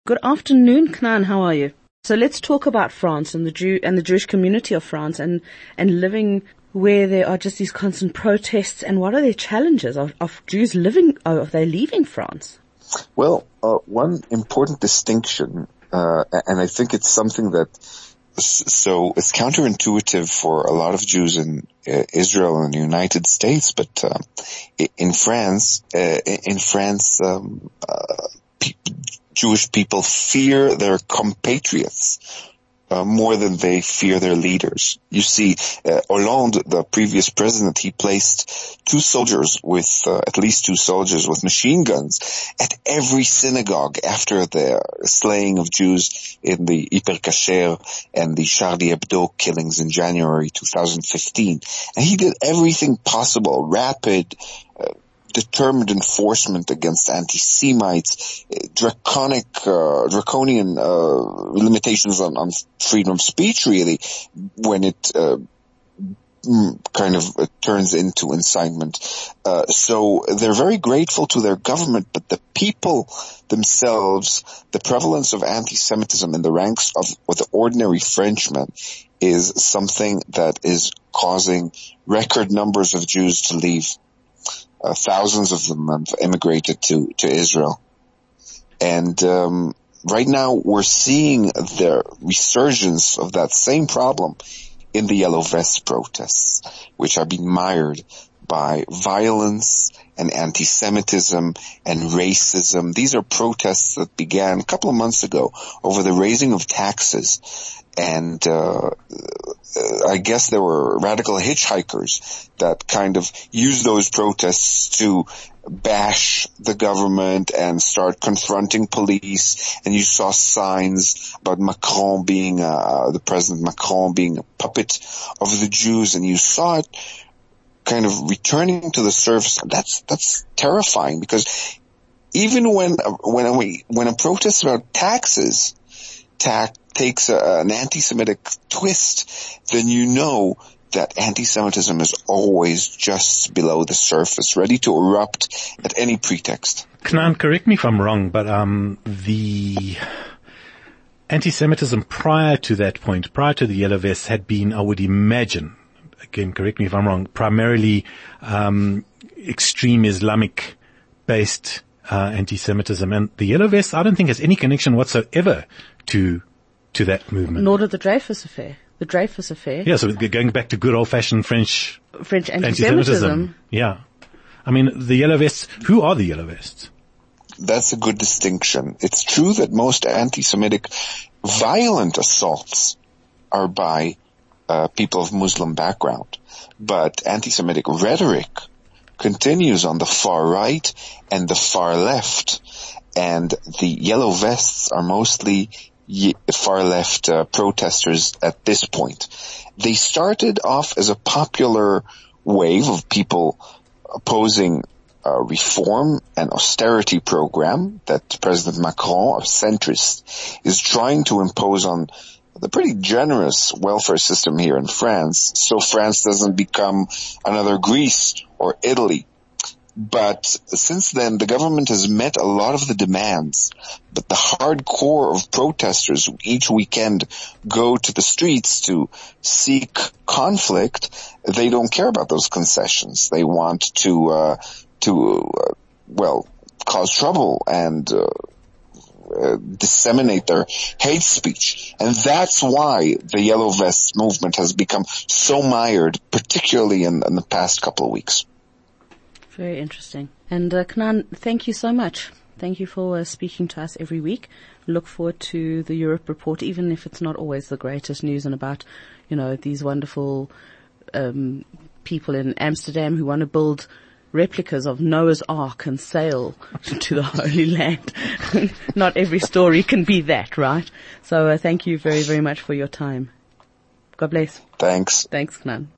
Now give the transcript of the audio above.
Good afternoon, Knan. How are you? So let's talk about France and the Jewish community of France and living where there are just these constant protests. And what are their challenges of Jews of they leaving France? Well, one important distinction, and I think it's something that so it's counterintuitive for a lot of Jews in Israel and the United States, but in France, Jewish people fear their compatriots more than they fear their leaders. You see, Hollande, the previous president, he placed at least two soldiers with machine guns at every synagogue after the slaying of Jews in the Hyper Cacher and the Charlie Hebdo killings in January 2015. And he did everything possible, rapid, determined enforcement against anti-Semites, draconian limitations on freedom of speech, really, when it turns into incitement. So they're very grateful to their government, but the people themselves, the prevalence of anti-Semitism in the ranks of the ordinary Frenchman is something that is causing record numbers of Jews to leave. Thousands of them have immigrated to Israel. And right now we're seeing the resurgence of that same problem in the Yellow Vest protests, which are being mired by violence and anti-Semitism and racism. These are protests that began a couple of months ago over the raising of taxes. And I guess there were radical hitchhikers that kind of used those protests to bash the government and start confronting police. And you saw signs about Macron being, the President Macron being a puppet of the Jews, and you saw it kind of returning to the surface. That's terrifying, because even when a protest about taxes takes an anti-Semitic twist, then you know that anti-Semitism is always just below the surface, ready to erupt at any pretext. Knan, correct me if I'm wrong, but the anti-Semitism prior to that point, prior to the Yellow Vests, had been, I would imagine, again, correct me if I'm wrong, primarily extreme Islamic-based anti-Semitism. And the Yellow Vests, I don't think, has any connection whatsoever to that movement. Nor did the Dreyfus Affair. The Dreyfus Affair. Yeah, so going back to good old-fashioned French anti-Semitism. Yeah. I mean, the Yellow Vests, who are the Yellow Vests? That's a good distinction. It's true that most anti-Semitic violent assaults are by people of Muslim background, but anti-Semitic rhetoric continues on the far right and the far left, and the Yellow Vests are mostly far left protesters at this point. They started off as a popular wave of people opposing a reform and austerity program that President Macron, a centrist, is trying to impose on the pretty generous welfare system here in France, so France doesn't become another Greece or Italy. But since then, the government has met a lot of the demands, but the hardcore of protesters who each weekend go to the streets to seek conflict, they don't care about those concessions. They want to cause trouble and disseminate their hate speech. And that's why the Yellow Vest movement has become so mired, particularly in the past couple of weeks. Very interesting. And Knan, thank you so much. Thank you for speaking to us every week. Look forward to the Europe report, even if it's not always the greatest news and about, these wonderful people in Amsterdam who want to build replicas of Noah's Ark and sail to the Holy Land. Not every story can be that, right? So thank you very, very much for your time. God bless. Thanks. Thanks, Knan.